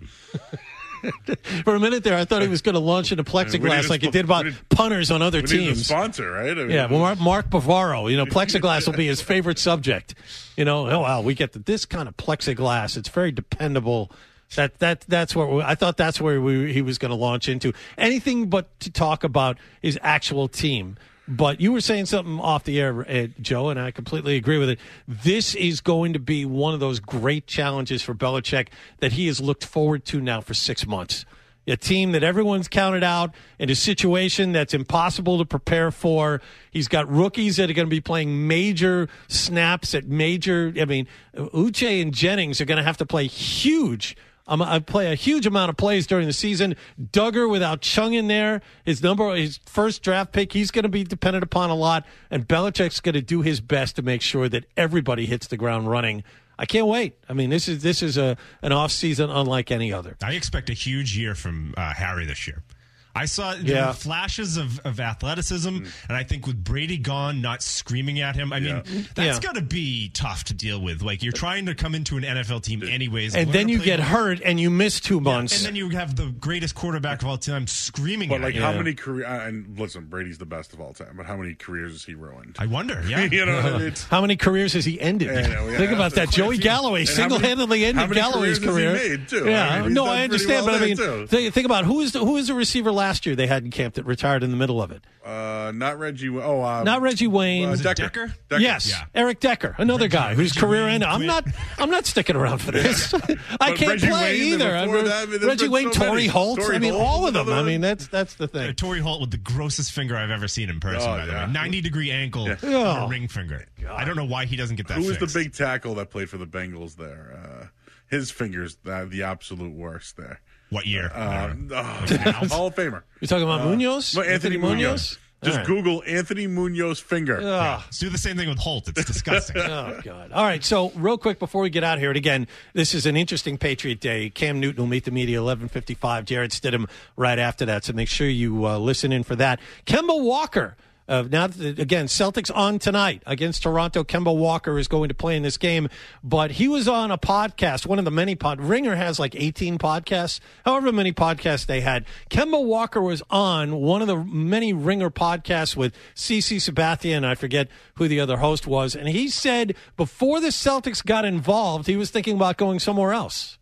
For a minute there, I thought he was going to launch into We need plexiglass a like he sp- did about we need- punters on other We need a teams. sponsor, right? I mean, Yeah, well, Mark, Mark Bavaro, you know, plexiglass will be his favorite subject. You know, oh, wow, we get the, this kind of plexiglass. It's very dependable. That that that's where we, I thought that's where we, he was going to launch into. Anything but to talk about his actual team. But you were saying something off the air, uh, Joe, and I completely agree with it. This is going to be one of those great challenges for Belichick that he has looked forward to now for six months. A team that everyone's counted out in a situation that's impossible to prepare for. He's got rookies that are going to be playing major snaps at major. I mean, Uche and Jennings are going to have to play huge. Um, I play a huge amount of plays during the season. Duggar without Chung in there, his number, his first draft pick, he's going to be dependent upon a lot. And Belichick's going to do his best to make sure that everybody hits the ground running. I can't wait. I mean, this is this is a an off season unlike any other. I expect a huge year from uh, Harry this year. I saw there Yeah. were flashes of, of athleticism, Mm. and I think with Brady gone, not screaming at him, I mean, that's Yeah. got to be tough to deal with. Like, you're trying to come into an N F L team anyways. And learn then to you play get ball. hurt and you miss two months. And then you have the greatest quarterback of all time screaming But at like, you. how many career? And listen, Brady's the best of all time. But how many careers has he ruined? I wonder. Yeah, you know, it's, How many careers has he ended? Yeah, yeah, Think yeah. about that. Quite a Joey few. Galloway And how single-handedly many- how ended many Galloway's careers has he career. made, too? Yeah, I mean, he's no, done I pretty understand, well but I there, mean, too. think, think about who is the, who is the receiver last year they had in camp that retired in the middle of it. uh, not Reggie. Oh, uh, Not Reggie Wayne. uh, Was it Decker. Decker? Decker. Yes, Yeah. Eric Decker, another Reggie- guy whose Reggie career Wayne ended. I'm quit. not. I'm not sticking around for this. I But can't Reggie play Wayne, and either. before I mean, that, there's Reggie been Wayne, so Torrey many. Holt. Torrey I mean, Holt all was of them. another I one. mean, that's that's the Uh, thing. Torrey Holt with the grossest finger I've ever seen in person, Oh, by the yeah. way. ninety degree ankle, Yeah. and Oh. a ring finger. I don't know why he doesn't get that Who was the fixed. big tackle that played for the Bengals there? Uh, his fingers, uh, the absolute worst there. What year? Um, oh, Hall of Famer. You're talking about Uh, Munoz? well, Anthony, Munoz. Just All right. Google Anthony Munoz finger. Ugh. Let's do the same thing with Holt. It's disgusting. Oh, God. All right, so real quick before we get out here, and again, this is an interesting Patriot Day. Cam Newton will meet the media eleven fifty-five. Jared Stidham right after that, so make sure you uh, listen in for that. Kemba Walker. Uh, now, that- again, Celtics on tonight against Toronto. Kemba Walker is going to play in this game, but he was on a podcast, one of the many pod. Ringer has like eighteen podcasts, however many podcasts they had. Kemba Walker was on one of the many Ringer podcasts with CeCe Sabathia, and I forget who the other host was, and he said before the Celtics got involved, he was thinking about going somewhere else.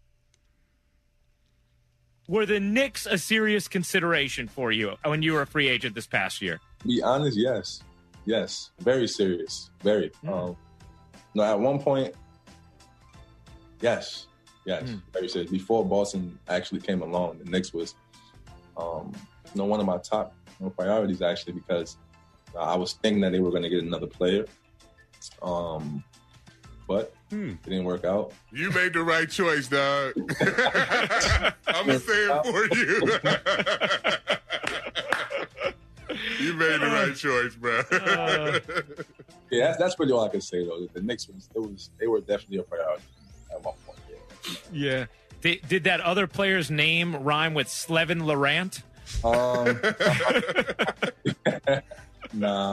Were the Knicks a serious consideration for you when you were a free agent this past year? Be honest, yes, yes, very serious, very. Mm. Um, no, at one point, yes, yes, Mm. very serious. Before Boston actually came along, the Knicks was, um, you know, one of my top you know, priorities actually because uh, I was thinking that they were going to get another player, um, but Hmm. it didn't work out. You made the right choice, dog. I'm going to say it for you. You made the right choice, bro. Yeah, that's, that's really all I can say though. The Knicks was, it was, they were definitely a priority at one point. Yeah. Yeah. Did, did that other player's name rhyme with Slevin Laurent? Um, Nah.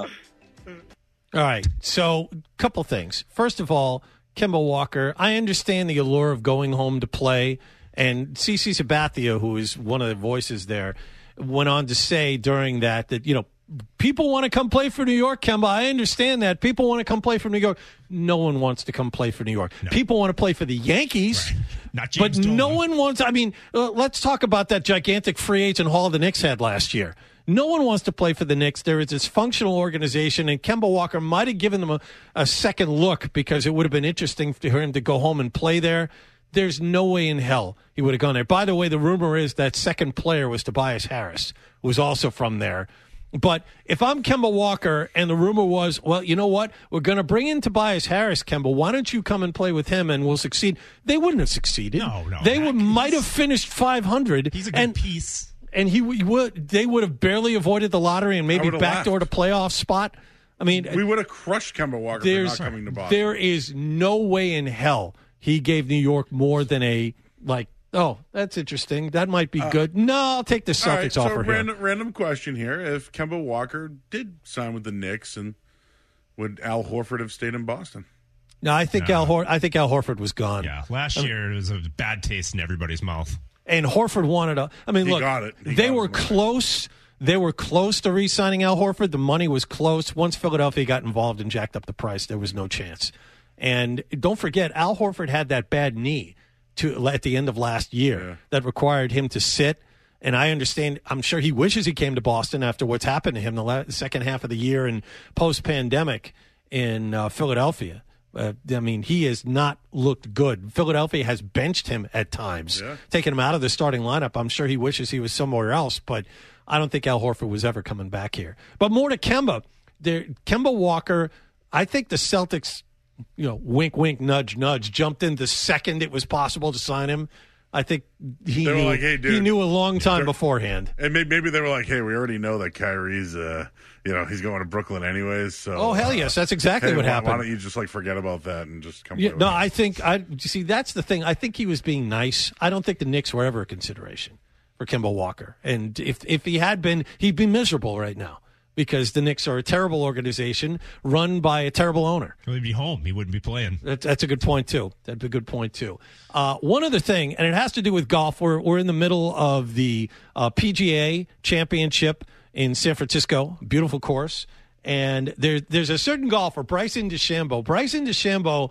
All right. So, a couple things. First of all, Kemba Walker, I understand the allure of going home to play. And CeCe Sabathia, who is one of the voices there, went on to say during that that, you know, people want to come play for New York, Kemba. I understand that. People want to come play for New York. No one wants to come play for New York. No. People want to play for the Yankees. Right. Not James but Dolan. No one wants, I mean, uh, let's talk about that gigantic free agent haul the Knicks had last year. No one wants to play for the Knicks. There is this functional organization, and Kemba Walker might have given them a, a second look because it would have been interesting for him to go home and play there. There's no way in hell he would have gone there. By the way, the rumor is that second player was Tobias Harris, who was also from there. But if I'm Kemba Walker and the rumor was, well, you know what? We're going to bring in Tobias Harris, Kemba. Why don't you come and play with him and we'll succeed? They wouldn't have succeeded. No, no. They would, might have finished five hundred. He's a good and, piece. And he, he would. They would have barely avoided the lottery and maybe backdoored a playoff spot. I mean, we would have crushed Kemba Walker for not coming to Boston. There is no way in hell he gave New York more than a, like, oh, that's interesting. That might be uh, good. No, I'll take the Celtics right, so offer random, here. Random question here. If Kemba Walker did sign with the Knicks, and would Al Horford have stayed in Boston? No, I think no. Al Hor- I think Al Horford was gone. Yeah, last year it was a bad taste in everybody's mouth. And Horford wanted a. I mean, he look, got it. He they got were close. They were close to re-signing Al Horford. The money was close. Once Philadelphia got involved and jacked up the price, there was no chance. And don't forget, Al Horford had that bad knee to at the end of last year yeah. that required him to sit. And I understand, I'm sure he wishes he came to Boston after what's happened to him the la- second half of the year and post-pandemic in uh, Philadelphia. Uh, I mean, he has not looked good. Philadelphia has benched him at times, yeah. taken him out of the starting lineup. I'm sure he wishes he was somewhere else, but I don't think Al Horford was ever coming back here. But more to Kemba. There, Kemba Walker, I think the Celtics, you know, wink, wink, nudge, nudge, jumped in the second it was possible to sign him. I think he they knew, like, hey, dude, he knew a long time beforehand. And maybe, maybe they were like, hey, we already know that Kyrie's, uh, you know, he's going to Brooklyn anyways. So, oh, hell yes. That's exactly hey, what why, happened. Why don't you just, like, forget about that and just come yeah, play No, with I think, I you see, that's the thing. I think he was being nice. I don't think the Knicks were ever a consideration for Kemba Walker. And if if he had been, he'd be miserable right now because the Knicks are a terrible organization run by a terrible owner. Well, he'd be home. He wouldn't be playing. That's, that's a good point, too. That'd be a good point, too. Uh, one other thing, and it has to do with golf. We're, we're in the middle of the uh, P G A Championship in San Francisco. Beautiful course. And there, there's a certain golfer, Bryson DeChambeau. Bryson DeChambeau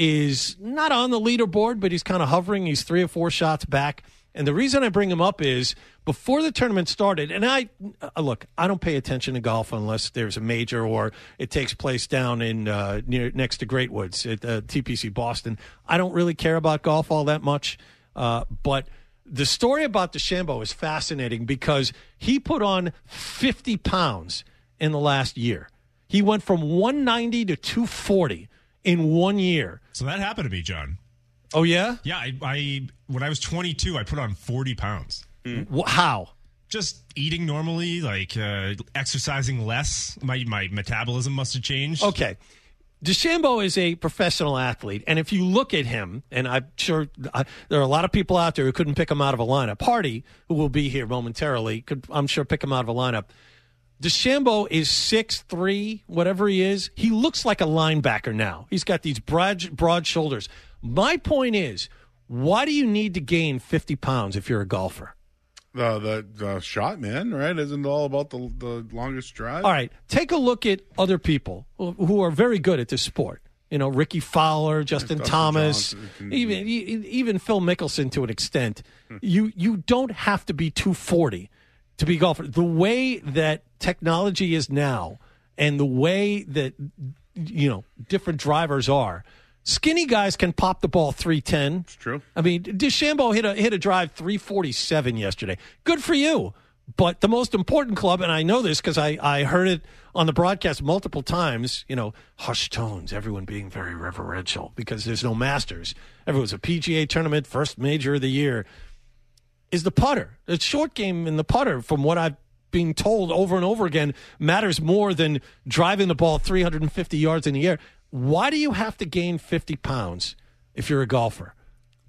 is not on the leaderboard, but he's kind of hovering. He's three or four shots back. And the reason I bring him up is before the tournament started, and I uh, look, I don't pay attention to golf unless there's a major or it takes place down in uh, near next to Great Woods at uh, T P C Boston. I don't really care about golf all that much, uh, but the story about DeChambeau is fascinating because he put on fifty pounds in the last year. He went from one ninety to two forty in one year. So that happened to me, John. Oh, yeah? Yeah, I, I when I was twenty-two, I put on forty pounds. Mm. How? Just eating normally, like uh, exercising less. My my metabolism must have changed. Okay. DeChambeau is a professional athlete, and if you look at him, and I'm sure uh, there are a lot of people out there who couldn't pick him out of a lineup. Hardy, who will be here momentarily, could I'm sure pick him out of a lineup. DeChambeau is six three, whatever he is. He looks like a linebacker now. He's got these broad, broad shoulders. My point is, why do you need to gain fifty pounds if you're a golfer? The, the the shot, man, right? Isn't it all about the the longest drive? All right, take a look at other people who, who are very good at this sport. You know, Ricky Fowler, Justin Dustin Thomas, Johnson. even even Phil Mickelson to an extent. you you don't have to be two forty to be a golfer. The way that technology is now, and the way that you know different drivers are. Skinny guys can pop the ball three ten. It's true. I mean, DeChambeau hit a hit a drive three forty-seven yesterday. Good for you. But the most important club, and I know this because I, I heard it on the broadcast multiple times, you know, hushed tones, everyone being very reverential because there's no Masters. Everyone's a P G A tournament, first major of the year, is the putter. The short game in the putter, from what I've been told over and over again, matters more than driving the ball three hundred fifty yards in the air. Why do you have to gain fifty pounds if you're a golfer?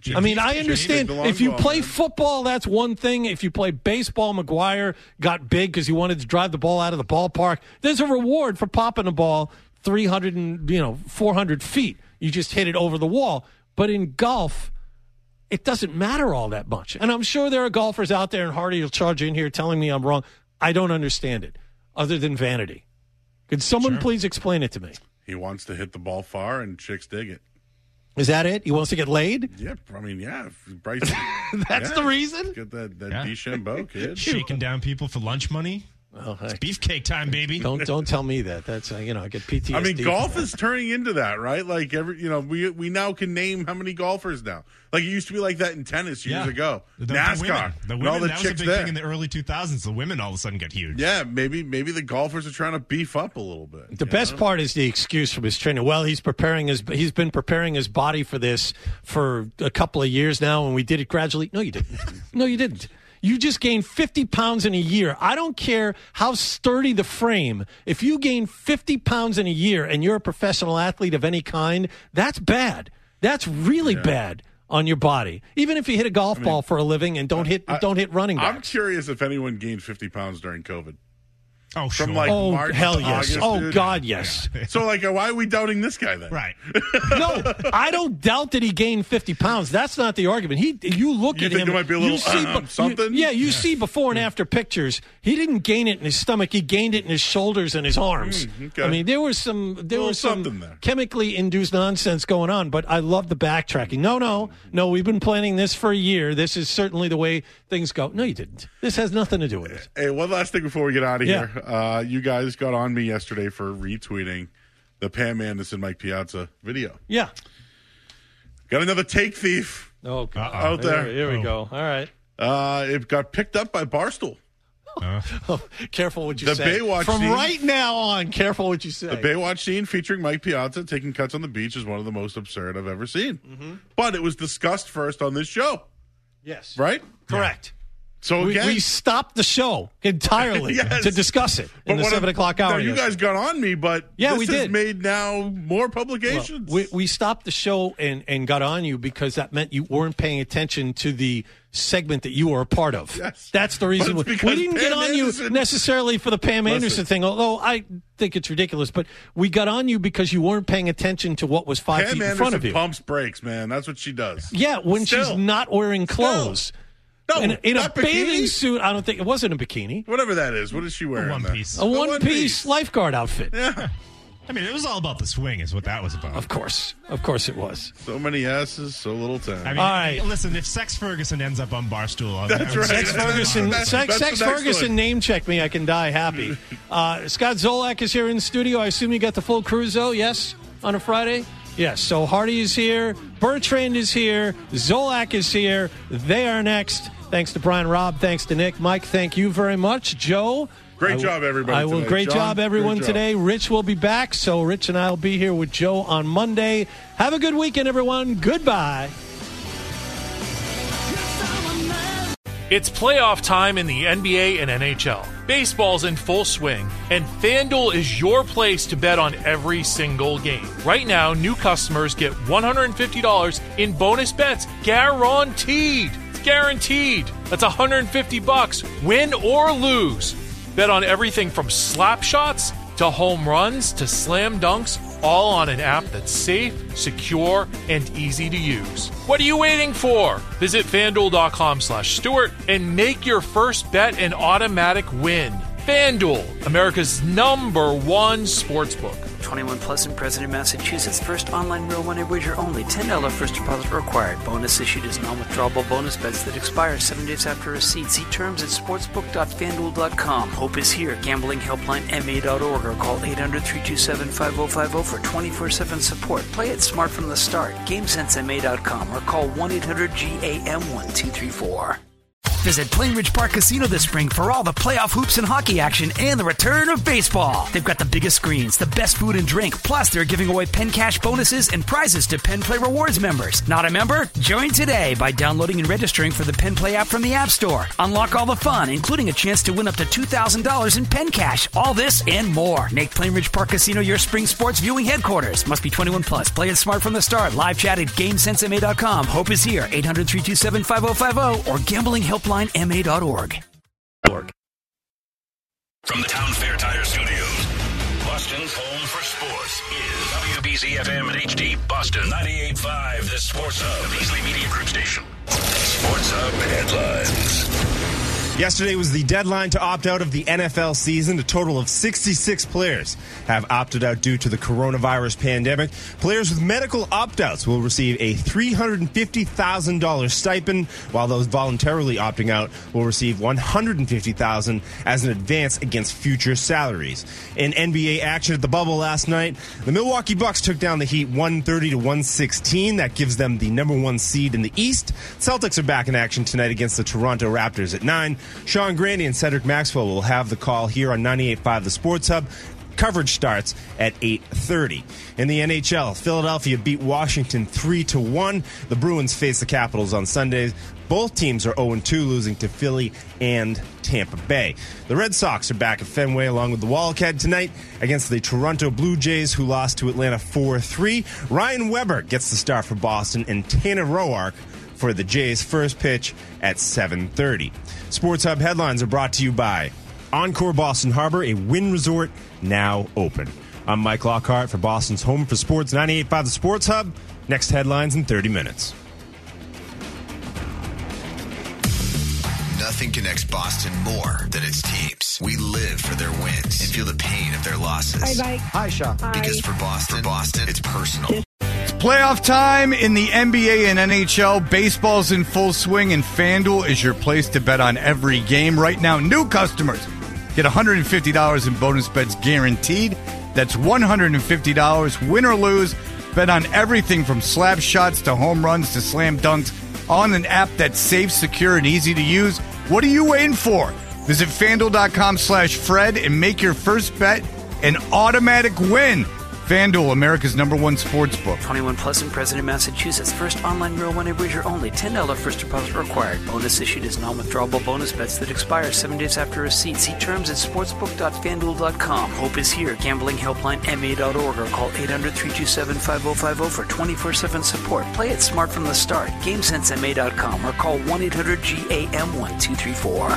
I mean, I understand if you ball, play man. football, that's one thing. If you play baseball, McGuire got big because he wanted to drive the ball out of the ballpark. There's a reward for popping a ball three hundred and, you know, four hundred feet. You just hit it over the wall. But in golf, it doesn't matter all that much. And I'm sure there are golfers out there, and Hardy will charge in here telling me I'm wrong. I don't understand it, other than vanity. Could someone Sure. please explain it to me? He wants to hit the ball far, and chicks dig it. Is that it? He wants to get laid? Yeah, I mean, yeah. Bryce, That's yeah, the reason? Get that, that Yeah. DeChambeau kid. Shaking down people for lunch money. Well, It's beefcake time, baby. Don't don't tell me that. That's uh, you know I get P T S D. I mean, from golf that. is turning into that, right? Like every, you know, we we now can name how many golfers now. Like it used to be like that in tennis years Yeah. ago. The, the NASCAR, women, the and women, all the that was a chicks big there. thing in the early two thousands. The women all of a sudden got huge. Yeah, maybe maybe the golfers are trying to beef up a little bit. The best part is the excuse from his trainer. Well, he's preparing his he's been preparing his body for this for a couple of years now, and we did it gradually. No, you didn't. No, you didn't. You just gained fifty pounds in a year. I don't care how sturdy the frame. If you gain fifty pounds in a year and you're a professional athlete of any kind, that's bad. That's really bad on your body. Even if you hit a golf ball for a living and don't hit I- don't hit running I'm backs. curious if anyone gained fifty pounds during COVID. Oh, From sure. like Oh, March hell to yes. August, Oh, dude. God, yes. So, like, why are we doubting this guy then? Right. No, I don't doubt that he gained fifty pounds. That's not the argument. He, you look You at think him. there might be a little, you see, uh, you- something? yeah, you see before and after pictures. He didn't gain it in his stomach. He gained it in his shoulders and his arms. Mm, okay. I mean, there was some there Little was some something there. chemically induced nonsense going on. But I love the backtracking. No, no, no. We've been planning this for a year. This is certainly the way things go. No, you didn't. This has nothing to do with it. Hey, one last thing before we get out of Yeah. here. Uh, you guys got on me yesterday for retweeting the Pam Anderson Mike Piazza video. Yeah. Got another take thief Oh, God. out there. Here, here we go. All right. Uh, it got picked up by Barstool. Oh, careful what you The say. Baywatch From scene- right now on, careful what you say. The Baywatch scene featuring Mike Piazza taking cuts on the beach is one of the most absurd I've ever seen. Mm-hmm. But it was discussed first on this show, Yes. right? Correct. So We, again, we stopped the show entirely Yes. to discuss it in the what seven I'm- o'clock hour. Now, you yesterday. guys got on me, but Yeah, this we has did. made now more Well, publications. we, we stopped the show and, and got on you because that meant you weren't paying attention to the segment that you were a part of. Yes. That's the reason. But We, it's we because didn't get Pam on you Anderson- necessarily for the Pam Listen. Anderson thing, although I think it's ridiculous. But we got on you because you weren't paying attention to what was five Pam feet in Anderson front of you. pumps brakes, man. That's what she does. Yeah, when Still. she's not wearing clothes. No, in, in a not bikini. bathing suit, I don't think it wasn't a bikini. Whatever that is. What is she wearing? one there? piece. A one piece lifeguard outfit. Yeah. I mean, it was all about the swing, is what that was about. Of course. Of course it was. So many asses, so little time. I mean, All right. listen, if Sex Ferguson ends up on Barstool, I'll- That's I would right. say Sex that's Ferguson, That's- Sex, that's Sex the next Ferguson one. name check me. I can die happy. Uh, Scott Zolak is here in studio. I assume you got the full crew, though, yes, on a Friday? Yes. So Hardy is here. Bertrand is here. Zolak is here. They are next. Thanks to Brian, Rob. Thanks to Nick. Mike, thank you very much. Joe. Great I- job, everybody, I will. today. Great John, job, everyone, great job. today. Rich will be back, so Rich and I will be here with Joe on Monday. Have a good weekend, everyone. Goodbye. It's playoff time in the N B A and N H L. Baseball's in full swing, and FanDuel is your place to bet on every single game. Right now, new customers get one hundred fifty dollars in bonus bets guaranteed. It's guaranteed. That's one hundred fifty bucks, win or lose. Bet on everything from slap shots to home runs to slam dunks, all on an app that's safe, secure, and easy to use. What are you waiting for? Visit FanDuel.com slash Stewart and make your first bet an automatic win. FanDuel, America's number one sportsbook. twenty-one plus and present in Massachusetts. First online real money wager only. ten dollars first deposit required. Bonus issued as non-withdrawable bonus bets that expire seven days after receipt. See terms at sportsbook dot fan duel dot com. Hope is here. Gambling helpline M A dot org or call eight hundred, three two seven, five oh five oh for twenty-four seven support. Play it smart from the start. GameSense M A dot com or call one eight hundred G A M one two three four. Visit Plain Ridge Park Casino this spring for all the playoff hoops and hockey action and the return of baseball. They've got the biggest screens, the best food and drink, plus they're giving away Penn Cash bonuses and prizes to Penn Play Rewards members. Not a member? Join today by downloading and registering for the Penn Play app from the App Store. Unlock all the fun, including a chance to win up to two thousand dollars in Penn Cash. All this and more. Make Plain Ridge Park Casino your spring sports viewing headquarters. Must be twenty-one plus. Play it smart from the start. Live chat at game sense m a dot com. Hope is here. eight hundred, three two seven, five oh five oh or gambling helpline m a dot org. From the Town Fair Tire Studios, Boston's home for sports is W B Z F M and H D Boston ninety-eight point five, the Sports Hub, the Beasley Media Group station. Sports Hub headlines. Yesterday was the deadline to opt out of the N F L season. A total of sixty-six players have opted out due to the coronavirus pandemic. Players with medical opt-outs will receive a three hundred fifty thousand dollars stipend, while those voluntarily opting out will receive one hundred fifty thousand dollars as an advance against future salaries. In N B A action at the bubble last night, the Milwaukee Bucks took down the Heat one thirty to one sixteen. That gives them the number one seed in the East. Celtics are back in action tonight against the Toronto Raptors at nine. Sean Grandy and Cedric Maxwell will have the call here on ninety-eight point five The Sports Hub. Coverage starts at eight thirty. In the N H L, Philadelphia beat Washington three to one. The Bruins face the Capitals on Sundays. Both teams are oh and two, losing to Philly and Tampa Bay. The Red Sox are back at Fenway along with the Wildcat tonight against the Toronto Blue Jays, who lost to Atlanta four three. Ryan Weber gets the start for Boston, and Tanner Roark for the Jays' first pitch at seven thirty. Sports Hub headlines are brought to you by Encore Boston Harbor, a Wynn resort now open. I'm Mike Lockhart for Boston's Home for Sports, ninety-eight point five The Sports Hub. Next headlines in thirty minutes. Nothing connects Boston more than its teams. We live for their wins and feel the pain of their losses. Hi, Mike. Hi, Sean. Because for Boston, for Boston, it's personal. Playoff time in the N B A and N H L. Baseball's in full swing, and FanDuel is your place to bet on every game. Right now, new customers get one hundred fifty dollars in bonus bets guaranteed. That's one hundred fifty dollars, win or lose. Bet on everything from slap shots to home runs to slam dunks on an app that's safe, secure, and easy to use. What are you waiting for? Visit FanDuel.com slash Fred and make your first bet an automatic win. FanDuel, America's number one sports book. twenty-one plus and present in Massachusetts. First online real money wager only. ten dollars first deposit required. Bonus issued as non-withdrawable bonus bets that expire seven days after receipt. See terms at sportsbook dot fanduel dot com. Hope is here. Gambling helpline m a dot org or call eight hundred, three two seven, five oh five oh for twenty-four seven support. Play it smart from the start. game sense m a dot com or call one eight hundred G A M one two three four.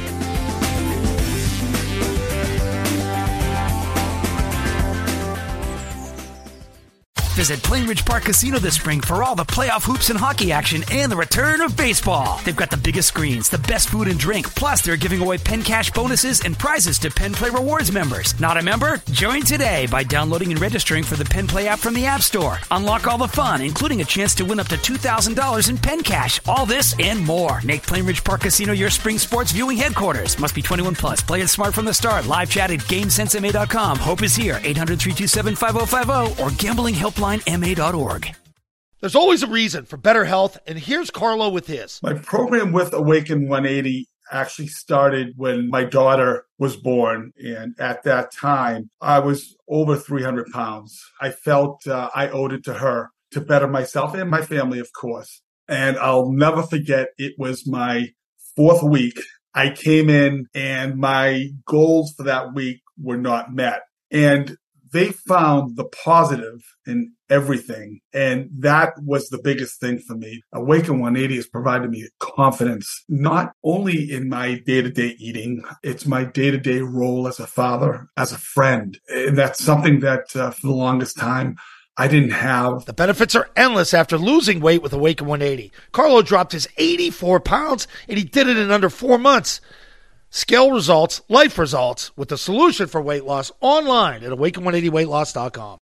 Visit Plain Ridge Park Casino this spring for all the playoff hoops and hockey action and the return of baseball. They've got the biggest screens, the best food and drink, plus they're giving away Penn Cash bonuses and prizes to Penn Play Rewards members. Not a member? Join today by downloading and registering for the Penn Play app from the App Store. Unlock all the fun, including a chance to win up to two thousand dollars in Penn Cash. All this and more. Make Plain Ridge Park Casino your spring sports viewing headquarters. Must be twenty-one plus. Play it smart from the start. Live chat at game sense m a dot com. Hope is here. eight hundred, three two seven, five oh five oh or gambling helpline m a dot org. There's always a reason for better health, and here's Carlo with his. My program with Awaken one eighty actually started when my daughter was born, and at that time, I was over three hundred pounds. I felt uh, I owed it to her to better myself and my family, of course. And I'll never forget, it was my fourth week. I came in, and my goals for that week were not met. And they found the positive in everything. And that was the biggest thing for me. Awaken one eighty has provided me confidence, not only in my day-to-day eating, it's my day-to-day role as a father, as a friend. And that's something that uh, for the longest time, I didn't have. The benefits are endless after losing weight with Awaken one eighty. Carlo dropped his eighty-four pounds, and he did it in under four months. Scale results, life results, with the solution for weight loss online at awaken one eighty weight loss dot com.